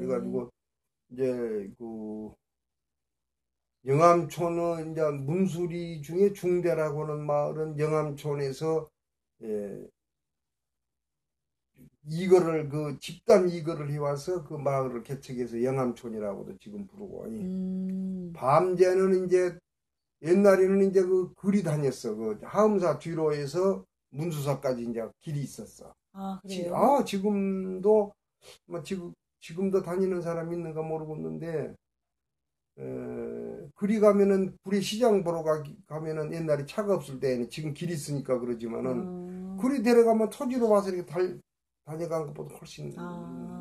그래가지고 이제 그 영암촌은 이제 문수리 중에 중대라고 하는 마을은 영암촌에서 예, 이거를 그 집단 이거를 해와서 그 마을을 개척해서 영암촌이라고도 지금 부르고 밤제는 이제 옛날에는 이제 그 길이 다녔어. 그 하음사 뒤로에서 문수사까지 이제 길이 있었어. 아, 그래요? 지금도 뭐 지금도 다니는 사람 있는가 모르겠는데 그리 가면은 구리 시장 보러 가면은 옛날에 차가 없을 때는 지금 길 있으니까 그러지만은 그리 데려가면 토지로 와서 이렇게 다녀간 것보다 훨씬